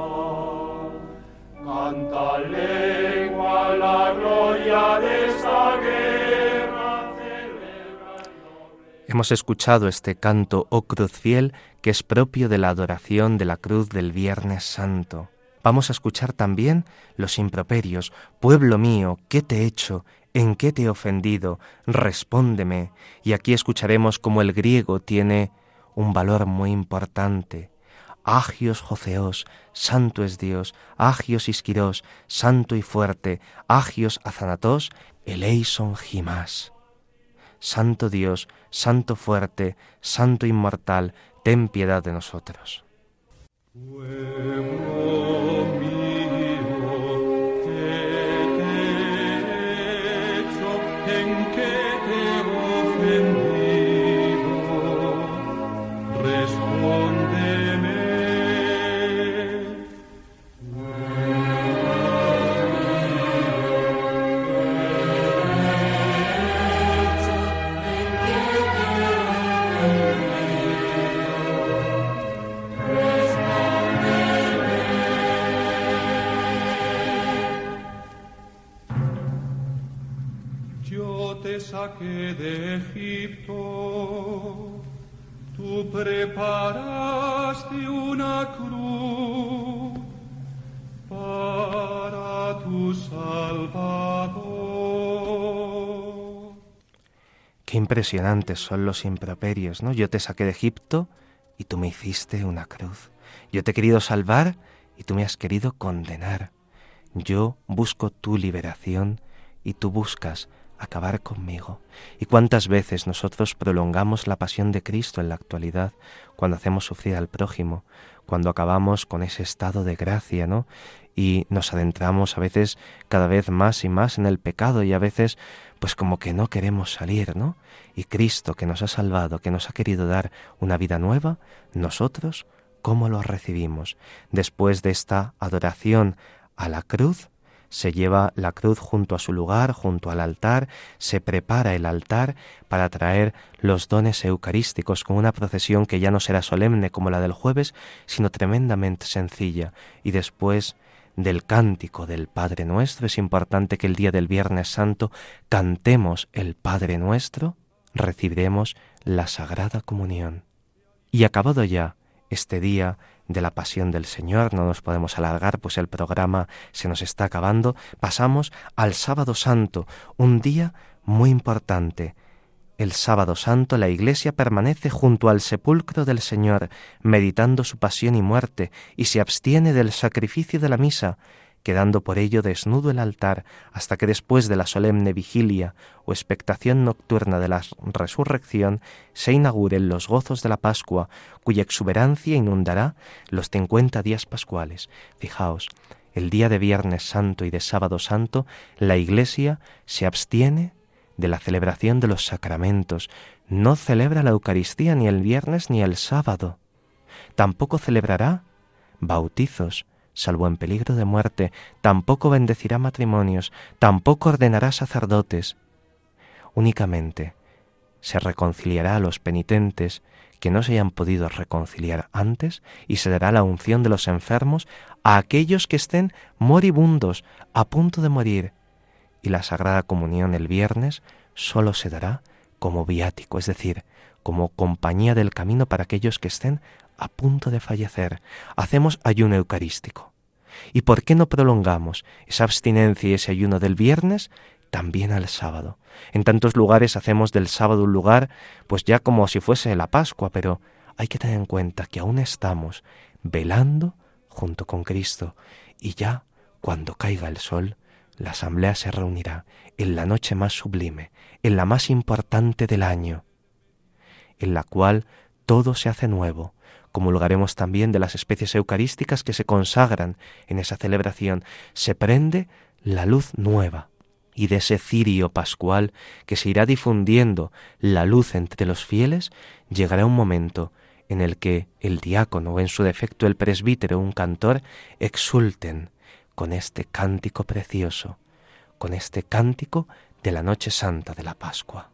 Canta lengua la gloria de esta guerra, celebra el noble. Hemos escuchado este canto, oh cruz fiel, que es propio de la adoración de la cruz del Viernes Santo. Vamos a escuchar también los improperios. Pueblo mío, ¿qué te he hecho? ¿En qué te he ofendido? Respóndeme. Y aquí escucharemos cómo el griego tiene un valor muy importante. Agios Joseos, santo es Dios, Agios Isquiros, santo y fuerte, Agios Azanatos, eleison Gimás. Santo Dios, santo fuerte, santo inmortal, ten piedad de nosotros. Saqué de Egipto, tú preparaste una cruz para tu Salvador. Qué impresionantes son los improperios, ¿no? Yo te saqué de Egipto y tú me hiciste una cruz. Yo te he querido salvar y tú me has querido condenar. Yo busco tu liberación y tú buscas acabar conmigo. ¿Y cuántas veces nosotros prolongamos la pasión de Cristo en la actualidad cuando hacemos sufrir al prójimo, cuando acabamos con ese estado de gracia, ¿no? Y nos adentramos a veces cada vez más y más en el pecado y a veces pues como que no queremos salir, ¿no? Y Cristo, que nos ha salvado, que nos ha querido dar una vida nueva, nosotros, ¿cómo lo recibimos? Después de esta adoración a la cruz, se lleva la cruz junto a su lugar, junto al altar, se prepara el altar para traer los dones eucarísticos con una procesión que ya no será solemne como la del jueves, sino tremendamente sencilla. Y después del cántico del Padre Nuestro, es importante que el día del Viernes Santo cantemos el Padre Nuestro, recibiremos la Sagrada Comunión. Y acabado ya este día de la Pasión del Señor, no nos podemos alargar, pues el programa se nos está acabando, pasamos al Sábado Santo, un día muy importante. El Sábado Santo la Iglesia permanece junto al sepulcro del Señor, meditando su pasión y muerte, y se abstiene del sacrificio de la misa, quedando por ello desnudo el altar, hasta que después de la solemne vigilia o expectación nocturna de la resurrección se inauguren los gozos de la Pascua, cuya exuberancia inundará los cincuenta días pascuales. Fijaos, el día de Viernes Santo y de Sábado Santo, la Iglesia se abstiene de la celebración de los sacramentos, no celebra la Eucaristía ni el viernes ni el sábado, tampoco celebrará bautizos, salvo en peligro de muerte, tampoco bendecirá matrimonios, tampoco ordenará sacerdotes. Únicamente se reconciliará a los penitentes que no se hayan podido reconciliar antes y se dará la unción de los enfermos a aquellos que estén moribundos, a punto de morir. Y la Sagrada Comunión el viernes solo se dará como viático, es decir, como compañía del camino para aquellos que estén a punto de fallecer. Hacemos ayuno eucarístico. ¿Y por qué no prolongamos esa abstinencia y ese ayuno del viernes también al sábado? En tantos lugares hacemos del sábado un lugar pues ya como si fuese la Pascua, pero hay que tener en cuenta que aún estamos velando junto con Cristo y ya cuando caiga el sol, la asamblea se reunirá en la noche más sublime, en la más importante del año, en la cual todo se hace nuevo. Comulgaremos también de las especies eucarísticas que se consagran en esa celebración. Se prende la luz nueva y de ese cirio pascual que se irá difundiendo la luz entre los fieles, llegará un momento en el que el diácono o en su defecto el presbítero o un cantor exulten con este cántico precioso, con este cántico de la noche santa de la Pascua.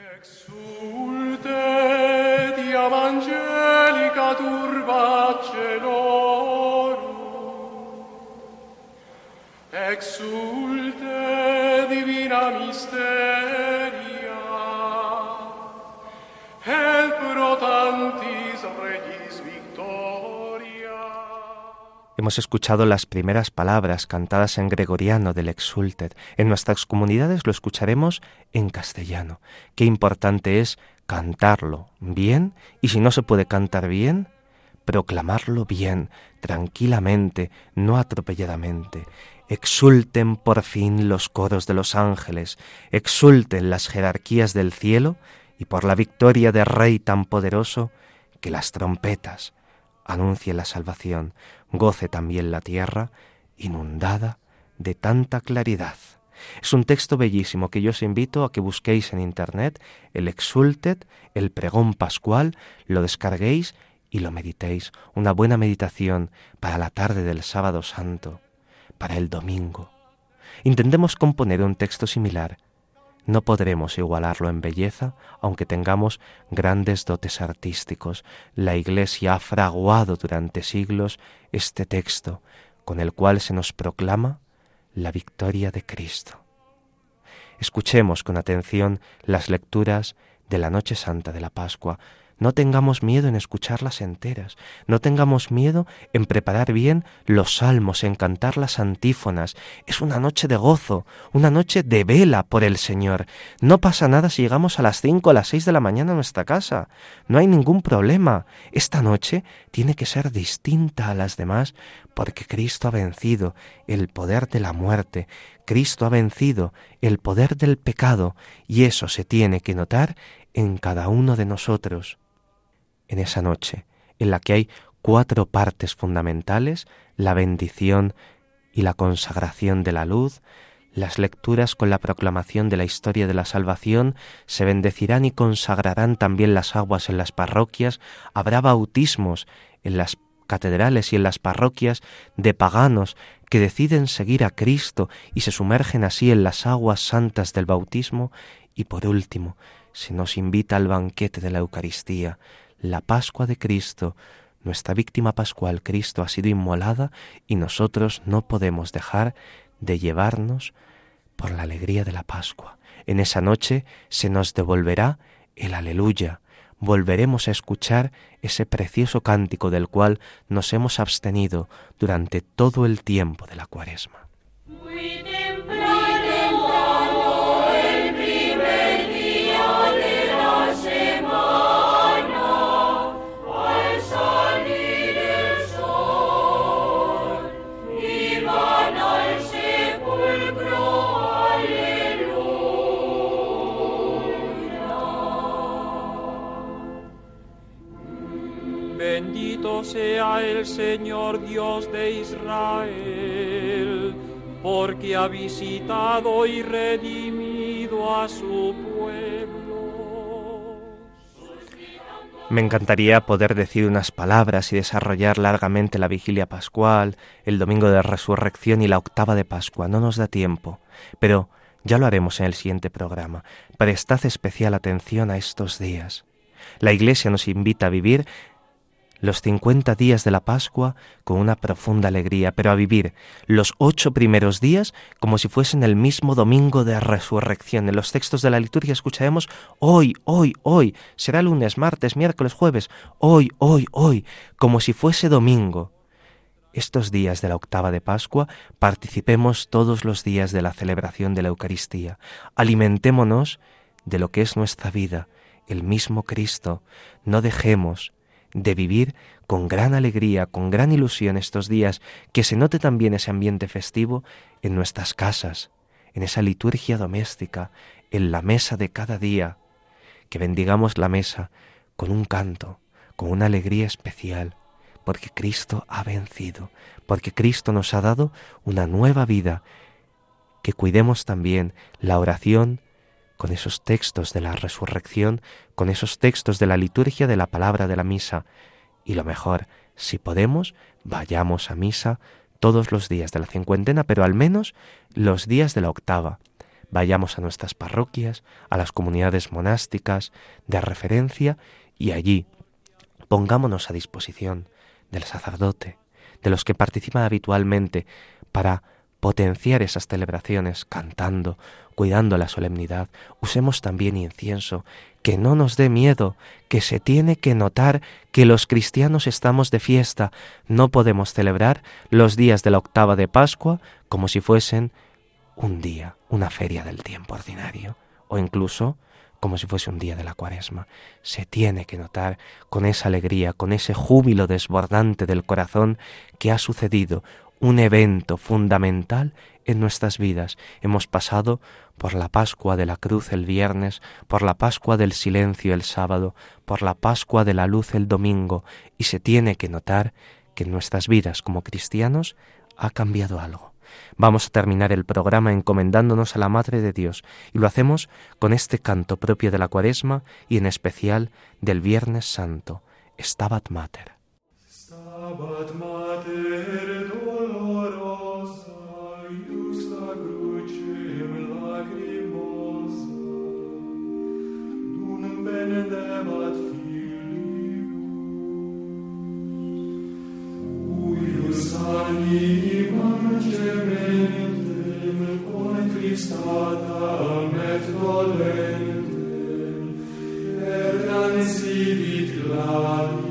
Exulte Diam angelica turba celorum, exulte divina misteria, et pro tantis regis victoria. Hemos escuchado las primeras palabras cantadas en gregoriano del Exsultet. En nuestras comunidades lo escucharemos en castellano. Qué importante es cantarlo bien, y si no se puede cantar bien, proclamarlo bien, tranquilamente, no atropelladamente. Exulten por fin los coros de los ángeles, exulten las jerarquías del cielo, y por la victoria del Rey tan poderoso, que las trompetas anuncie la salvación, goce también la tierra, inundada de tanta claridad. Es un texto bellísimo que yo os invito a que busquéis en internet, el Exsultet, el pregón pascual, lo descarguéis y lo meditéis. Una buena meditación para la tarde del sábado santo, para el domingo. Intentemos componer un texto similar. No podremos igualarlo en belleza, aunque tengamos grandes dotes artísticos. La Iglesia ha fraguado durante siglos este texto, con el cual se nos proclama la victoria de Cristo. Escuchemos con atención las lecturas de la Noche Santa de la Pascua. No tengamos miedo en escucharlas enteras, no tengamos miedo en preparar bien los salmos, en cantar las antífonas. Es una noche de gozo, una noche de vela por el Señor. No pasa nada si llegamos a las cinco o a las seis de la mañana a nuestra casa. No hay ningún problema. Esta noche tiene que ser distinta a las demás porque Cristo ha vencido el poder de la muerte. Cristo ha vencido el poder del pecado y eso se tiene que notar en cada uno de nosotros. En esa noche, en la que hay cuatro partes fundamentales, la bendición y la consagración de la luz, las lecturas con la proclamación de la historia de la salvación, se bendecirán y consagrarán también las aguas en las parroquias, habrá bautismos en las catedrales y en las parroquias de paganos que deciden seguir a Cristo y se sumergen así en las aguas santas del bautismo, y por último, se nos invita al banquete de la Eucaristía, la Pascua de Cristo. Nuestra víctima pascual, Cristo, ha sido inmolada y nosotros no podemos dejar de llevarnos por la alegría de la Pascua. En esa noche se nos devolverá el aleluya. Volveremos a escuchar ese precioso cántico del cual nos hemos abstenido durante todo el tiempo de la Cuaresma. Bendito sea el Señor Dios de Israel, porque ha visitado y redimido a su pueblo. Me encantaría poder decir unas palabras y desarrollar largamente la vigilia pascual, el domingo de resurrección y la octava de Pascua. No nos da tiempo, pero ya lo haremos en el siguiente programa. Prestad especial atención a estos días. La Iglesia nos invita a vivir los cincuenta días de la Pascua con una profunda alegría, pero a vivir los ocho primeros días como si fuesen el mismo domingo de resurrección. En los textos de la liturgia escucharemos hoy, hoy, hoy, será lunes, martes, miércoles, jueves, hoy, hoy, hoy, como si fuese domingo. Estos días de la octava de Pascua participemos todos los días de la celebración de la Eucaristía. Alimentémonos de lo que es nuestra vida, el mismo Cristo. No dejemos de vivir con gran alegría, con gran ilusión estos días, que se note también ese ambiente festivo en nuestras casas, en esa liturgia doméstica, en la mesa de cada día, que bendigamos la mesa con un canto, con una alegría especial, porque Cristo ha vencido, porque Cristo nos ha dado una nueva vida, que cuidemos también la oración con esos textos de la resurrección, con esos textos de la liturgia, de la palabra de la misa. Y lo mejor, si podemos, vayamos a misa todos los días de la cincuentena, pero al menos los días de la octava. Vayamos a nuestras parroquias, a las comunidades monásticas de referencia y allí pongámonos a disposición del sacerdote, de los que participan habitualmente para potenciar esas celebraciones cantando, cuidando la solemnidad. Usemos también incienso, que no nos dé miedo, que se tiene que notar que los cristianos estamos de fiesta. No podemos celebrar los días de la octava de Pascua como si fuesen un día, una feria del tiempo ordinario, o incluso como si fuese un día de la Cuaresma. Se tiene que notar con esa alegría, con ese júbilo desbordante del corazón que ha sucedido un evento fundamental en nuestras vidas. Hemos pasado por la Pascua de la Cruz el viernes, por la Pascua del silencio el sábado, por la Pascua de la luz el domingo, y se tiene que notar que en nuestras vidas como cristianos ha cambiado algo. Vamos a terminar el programa encomendándonos a la Madre de Dios, y lo hacemos con este canto propio de la Cuaresma y en especial del Viernes Santo, Stabat Mater. Stabat Mater dolorosa, iusta crucem lacrimosa, dum bendebat filius, huius animam gementem contristatam et dolentem, et ansivit gladius.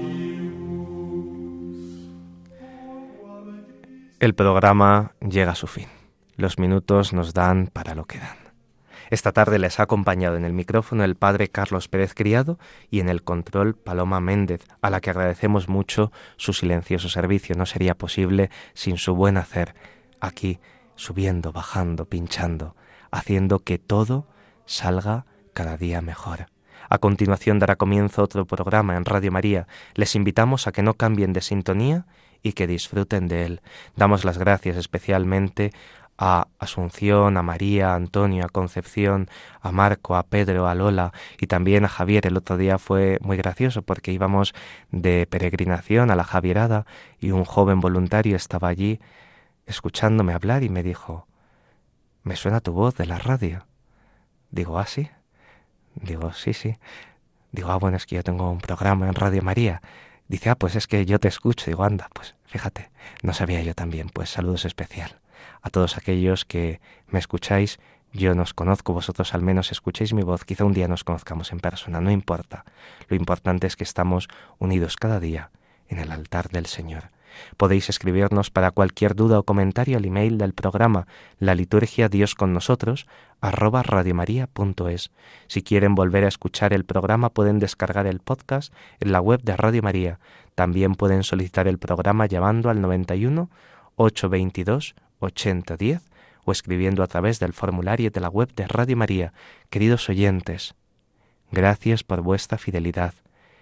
El programa llega a su fin. Los minutos nos dan para lo que dan. Esta tarde les ha acompañado en el micrófono el padre Carlos Pérez Criado y en el control Paloma Méndez, a la que agradecemos mucho su silencioso servicio. No sería posible sin su buen hacer, aquí subiendo, bajando, pinchando, haciendo que todo salga cada día mejor. A continuación dará comienzo otro programa en Radio María. Les invitamos a que no cambien de sintonía y que disfruten de él. Damos las gracias especialmente a Asunción, a María, a Antonio, a Concepción, a Marco, a Pedro, a Lola y también a Javier. El otro día fue muy gracioso porque íbamos de peregrinación a la Javierada y un joven voluntario estaba allí escuchándome hablar y me dijo: «Me suena tu voz de la radio». Digo: «¿Ah, sí?» Digo: «Sí, sí». Digo: «Ah, bueno, es que yo tengo un programa en Radio María». Dice: «Ah, pues es que yo te escucho». Digo: «Anda, pues fíjate, no sabía yo también». Pues saludos especial a todos aquellos que me escucháis. Yo no os conozco, vosotros al menos escuchéis mi voz. Quizá un día nos conozcamos en persona, no importa. Lo importante es que estamos unidos cada día en el altar del Señor. Podéis escribirnos para cualquier duda o comentario al email del programa La Liturgia Dios con Nosotros arroba radiomaria.es. Si quieren volver a escuchar el programa pueden descargar el podcast en la web de Radio María. También pueden solicitar el programa llamando al noventa y uno, ochocientos veintidós, ochenta diez o escribiendo a través del formulario de la web de Radio María. Queridos oyentes, gracias por vuestra fidelidad.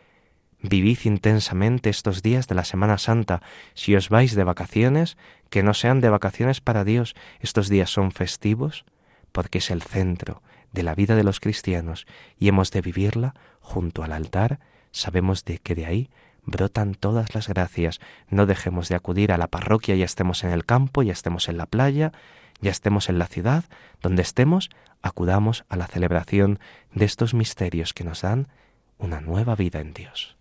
Vivid intensamente estos días de la Semana Santa. Si os vais de vacaciones, que no sean de vacaciones para Dios. Estos días son festivos porque es el centro de la vida de los cristianos y hemos de vivirla junto al altar. Sabemos de que de ahí brotan todas las gracias. No dejemos de acudir a la parroquia, ya estemos en el campo, ya estemos en la playa, ya estemos en la ciudad, donde estemos, acudamos a la celebración de estos misterios que nos dan una nueva vida en Dios.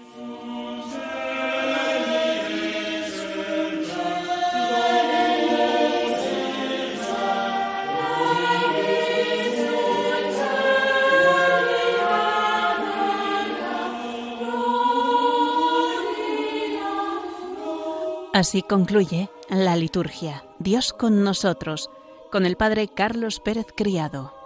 Así concluye la liturgia Dios con nosotros, con el padre Carlos Pérez Criado.